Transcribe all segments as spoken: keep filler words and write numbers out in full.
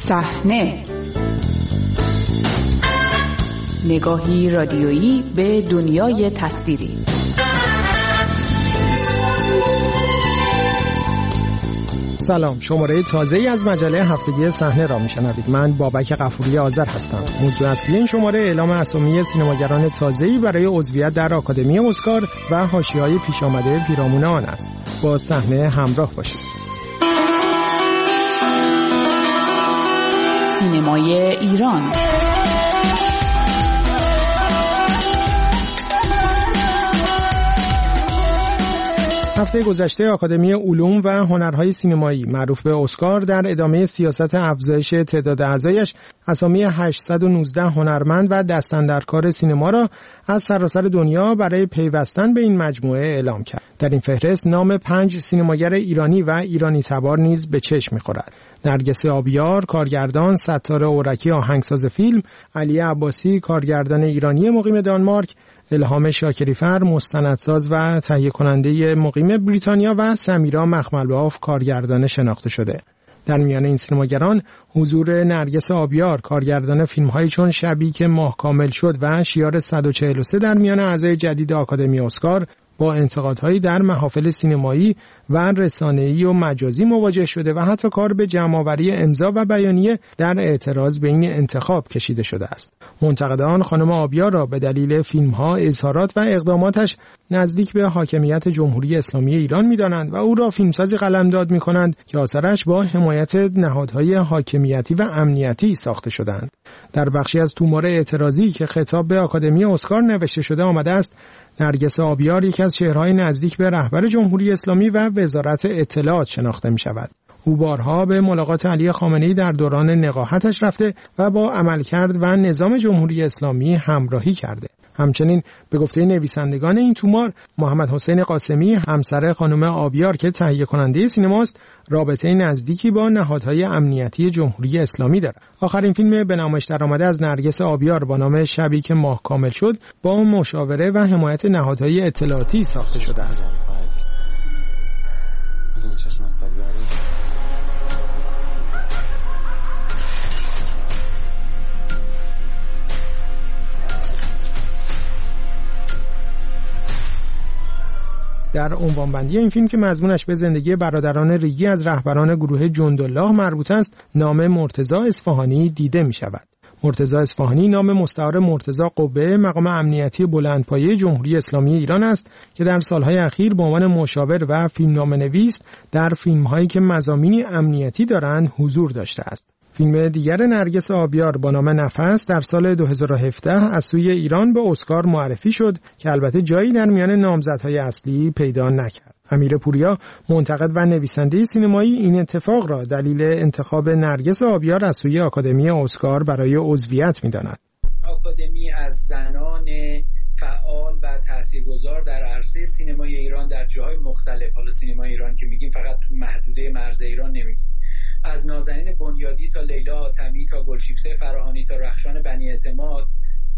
صحنه، نگاهی رادیویی به دنیای تصویری. سلام، شماره تازه‌ای از مجله هفتگی صحنه را میشنوید. من بابک غفوری آذر هستم. موضوع اصلی این شماره اعلام اسامی سینماگران تازه‌ای برای عضویت در آکادمی اسکار و حاشیه‌های پیش آمده پیرامون آن است. با صحنه همراه باشید. سینمای ایران. هفته گذشته آکادمی علوم و هنرهای سینمایی معروف به اسکار در ادامه سیاست افزایش تعداد اعضایش اسامی هشتصد و نوزده هنرمند و دستاندرکار سینما را از سراسر دنیا برای پیوستن به این مجموعه اعلام کرد. در این فهرست نام پنج سینماگر ایرانی و ایرانی تبار نیز به چشم می‌خورد. نرگس آبیار، کارگردان، ستار اورکی آهنگساز فیلم، علی عباسی، کارگردان ایرانی مقیم دانمارک، الهام شاکری‌فر، مستندساز و تهیه کننده مقیم بریتانیا و سمیرا مخملباف، کارگردان شناخته شده. در میان این سینماگران حضور نرگس آبیار، کارگردان فیلم‌هایی چون شبی که ماه کامل شد و شیار صد و چهل و سه در میان اعضای جدید آکادمی اسکار با انتقادهایی در محافل سینمایی و رسانه‌ای و مجازی مواجه شده و حتی کار به جمع‌آوری امضا و بیانیه در اعتراض به این انتخاب کشیده شده است. منتقدان خانم آبیار را به دلیل فیلم‌ها، اظهارات و اقداماتش نزدیک به حاکمیت جمهوری اسلامی ایران می‌دانند و او را فیلمسازی قلمداد می‌کنند که آثارش با حمایت نهادهای حاکمیتی و امنیتی ساخته شدند. در بخشی از تومار اعتراضی که خطاب به آکادمی اسکار نوشته شده آمده است: نرگس آبیار یکی از چهره‌های نزدیک به رهبر جمهوری اسلامی و وزارت اطلاعات شناخته می‌شود. او بارها به ملاقات علی خامنه‌ای در دوران نقاهتش رفته و با عملکرد و نظام جمهوری اسلامی همراهی کرده. همچنین به گفته نویسندگان این تومار، محمد حسین قاسمی، همسر خانم آبیار که تهیه کننده سینماست، رابطه نزدیکی با نهادهای امنیتی جمهوری اسلامی دارد. آخرین فیلم به نمایش درآمده از نرگس آبیار با نام شبی که ماه کامل شد با مشاوره و حمایت نهادهای اطلاعاتی ساخته شده است. در عنوانبندی این فیلم که مضمونش به زندگی برادران ریگی از رهبران گروه جندالله مربوط است، نام مرتضی اصفهانی دیده می شود. مرتضی اصفهانی نام مستعار مرتضی قبه، مقام امنیتی بلندپایه جمهوری اسلامی ایران است که در سالهای اخیر به عنوان مشاور و فیلمنامه‌نویس در فیلم‌هایی که مضامینی امنیتی دارند حضور داشته است. فیلم دیگر نرگس آبیار با نام نفس در سال دو هزار و هفده از سوی ایران به اسکار معرفی شد که البته جایی در میان نامزدهای اصلی پیدا نکرد. امیر پوریا، منتقد و نویسنده سینمایی، این اتفاق را دلیل انتخاب نرگس آبیار از سوی آکادمی اسکار برای عضویت می‌داند. آکادمی از زنان فعال و تاثیرگذار در عرصه سینمای ایران در جاهای مختلف، حالا سینمای ایران که میگیم فقط تو محدوده مرز ایران نمیگیم، از نازنین بنیادی تا لیلا حاتمی تا گلشیفته فراهانی تا رخشان بنی اعتماد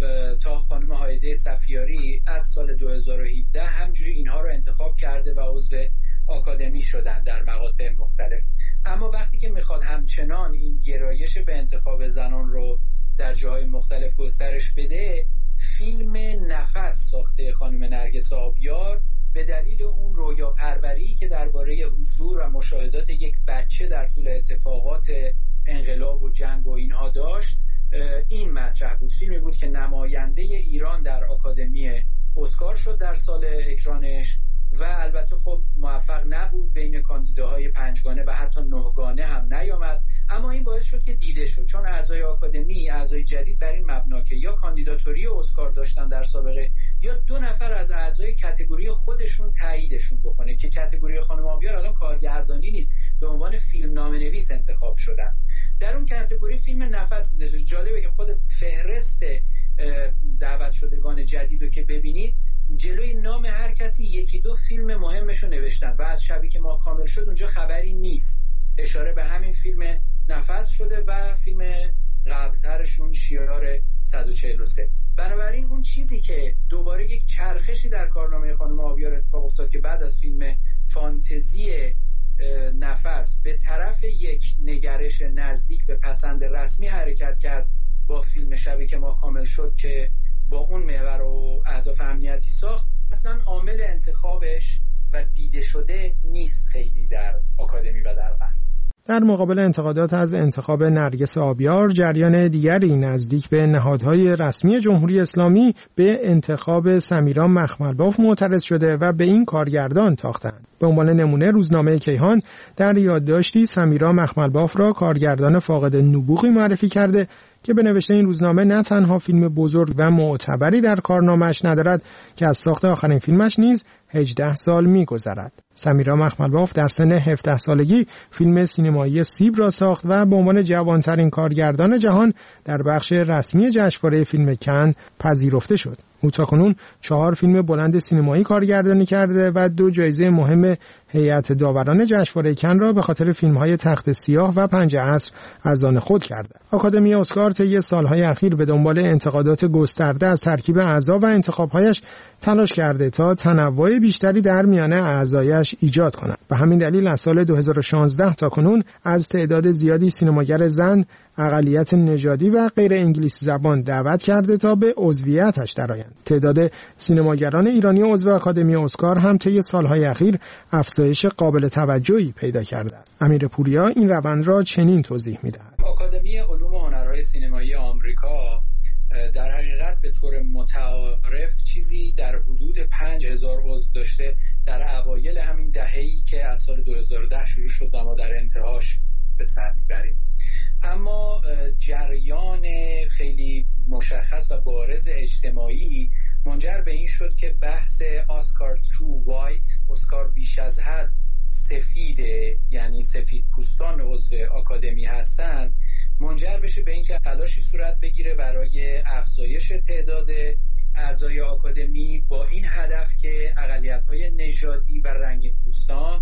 تا خانم هایده صفیاری از سال دو هزار و هفده همجوری اینها رو انتخاب کرده و عضو آکادمی شدن در مقاطع مختلف. اما وقتی که میخواد همچنان این گرایش به انتخاب زنان رو در جاهای مختلف گسترش بده، فیلم نفس ساخته خانم نرگس آبیار به دلیل اون رویا پروری که درباره حضور و مشاهدات یک بچه در طول اتفاقات انقلاب و جنگ و اینها داشت، این مطرح بود. فیلمی بود که نماینده ایران در آکادمی اسکار شد در سال اکرانش و البته خب موفق نبود، بین کاندیداهای پنجگانه و حتی نهگانه هم نیامد، اما این باعث شد که دیده شد، چون اعضای آکادمی، اعضای جدید بر این مبنا که یا کاندیداتوری اسکار داشتن در سابقه یا دو نفر از اعضای کاتگوری خودشون تاییدشون بکنه، که کاتگوری خانم آبیار الان کارگردانی نیست، به عنوان فیلمنامه‌نویس انتخاب شدن. در اون کاتگوری فیلم نفس دیده. جالبه که خود فهرست دعوت شدگان جدیدو که ببینید، جلوی نام هر کسی یکی دو فیلم مهمشو نوشتن و از شبی که ماه کامل شد اونجا خبری نیست. اشاره به همین فیلم نفس شده و فیلم قبلترشون شیار صد و چهل و سه. بنابراین اون چیزی که دوباره یک چرخشی در کارنامه خانم آبیار اتفاق افتاد که بعد از فیلم فانتزی نفس به طرف یک نگرش نزدیک به پسند رسمی حرکت کرد با فیلم شبی که ما کامل شد که با اون محور و اهداف امنیتی ساخت، اصلا عامل انتخابش و دیده شده نیست خیلی در آکادمی و در غرب. در مقابل انتقادات از انتخاب نرگس آبیار، جریان دیگری نزدیک به نهادهای رسمی جمهوری اسلامی به انتخاب سمیرا مخملباف معترض شده و به این کارگردان تاختند. به عنوان نمونه روزنامه کیهان در یادداشتی سمیرا مخملباف را کارگردان فاقد نبوغی معرفی کرده که به نوشته این روزنامه نه تنها فیلم بزرگ و معتبری در کارنامه‌اش ندارد که از ساخت آخرین فیلمش نیز هجده سال می‌گذرد. سمیرا مخملباف در سن هفده سالگی فیلم سینمایی سیب را ساخت و به عنوان جوانترین کارگردان جهان در بخش رسمی جشنواره فیلم کن پذیرفته شد. او تاکنون چهار فیلم بلند سینمایی کارگردانی کرده و دو جایزه مهم هیئت داوران جشنواره کن را به خاطر فیلم‌های تخت سیاه و پنج عصر از آن خود کرده. آکادمی اسکار طی سال‌های اخیر به دنبال انتقادات گسترده از ترکیب اعضا و انتخاب‌هایش تلاش کرده تا تنوع بیشتری در میان اعضایش ایجاد کند. به همین دلیل از سال دو هزار و شانزده تا کنون از تعداد زیادی سینماگر زن، اقلیت نژادی و غیر انگلیسی زبان دعوت کرده تا به عضویتش درآیند. تعداد سینماگران ایرانی عضو آکادمی اسکار هم طی سالهای اخیر افزایش قابل توجهی پیدا کرده است. امیر پوریا این روند را چنین توضیح می‌دهد. آکادمی علوم و هنرهای سینمایی آمریکا در حقیقت به طور متعارف چیزی در حدود پنج هزار عضو داشته در اوایل همین دهه‌ای که از سال دو هزار و ده شروع شد و ما در انتهاش به سر می‌بریم. اما جریان خیلی مشخص و بارز اجتماعی منجر به این شد که بحث اسکار تو وایت، اسکار بیش از حد سفیده، یعنی سفید پوستان عضو آکادمی هستند، منجر بشه به این که تلاشی صورت بگیره برای افزایش تعداد اعضای آکادمی با این هدف که اقلیت‌های نژادی و رنگین پوستان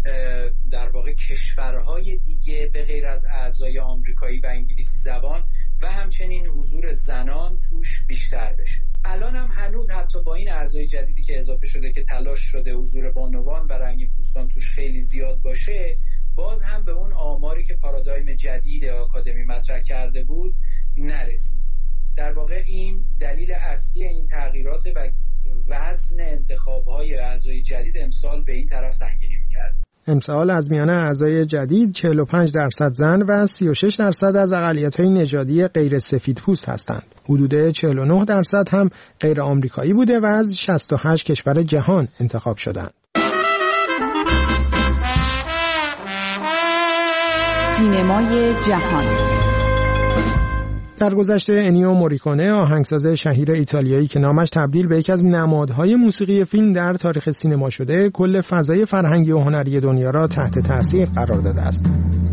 در واقع کشورهای دیگه به غیر از اعضای آمریکایی و انگلیسی زبان و همچنین حضور زنان توش بیشتر بشه. الان هم هنوز حتی با این اعضای جدیدی که اضافه شده که تلاش شده حضور بانوان و رنگین پوستان توش خیلی زیاد باشه، باز هم به اون آماری که پارادایم جدید آکادمی مطرح کرده بود نرسید. در واقع این دلیل اصلی این تغییرات و وزن انتخاب‌های اعضای جدید امسال به این طرف سنگینی می‌کرد. امسال از میان اعضای جدید چهل و پنج درصد زن و سی و شش درصد از اقلیت‌های نژادی غیر سفید پوست هستند. حدود چهل و نه درصد هم غیر آمریکایی بوده و از شصت و هشت کشور جهان انتخاب شدند. سینمای جهان. در گذشته انیو موریکونه، آهنگساز شهیر ایتالیایی که نامش تبدیل به یکی از نمادهای موسیقی فیلم در تاریخ سینما شده، کل فضای فرهنگی و هنری دنیا را تحت تأثیر قرار داده است.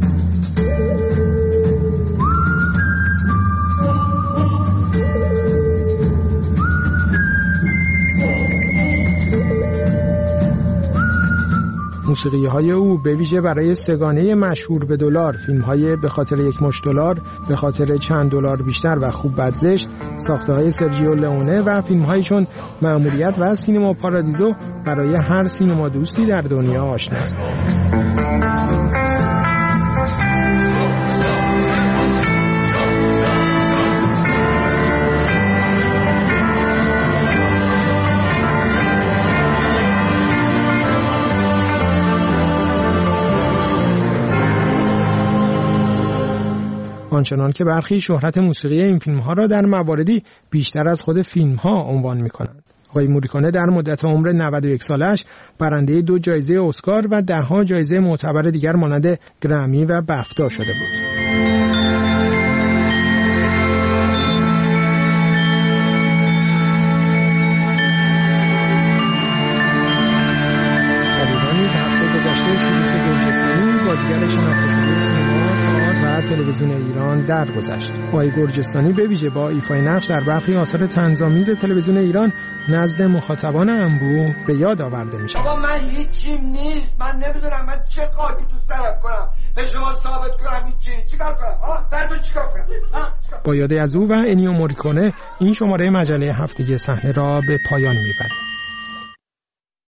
موسیقی‌های او به ویژه برای سگانه مشهور به دلار، فیلم‌های به خاطر یک مشت دلار، به خاطر چند دلار بیشتر و خوب بد زشت، ساخته‌های سرجیو لئونه و فیلم‌هایی چون مأموریت و سینما پارادیزو برای هر سینما دوستی در دنیا آشناست. آنچنان که برخی شهرت موسیقی این فیلم‌ها را در مواردی بیشتر از خود فیلم‌ها عنوان می‌کنند. آقای موریکونه در مدت عمر نود و یک سالش برنده دو جایزه اسکار و ده‌ها جایزه معتبر دیگر مانند گرمی و بفتا شده بود. سیروس گرجستانی بازیگر شناخته شده سینما، تئاتر و تلویزیون ایران درگذشت. آقای گرجستانی به ویژه با ایفای نقش در برخی آثار طنزآمیز تلویزیون ایران نزد مخاطبان انبوه به یاد آورده میشه. بابا من هیچیم نیست، من نمیدونم من چه قاطی دوست طرف کنم، به شما ثابت کنم هیچی. چیکار کنم؟ ها دردو چیکار کنم؟ با یاد از او و انیو موریکونه این شماره مجله هفتگی صحنه را به پایان میبریم.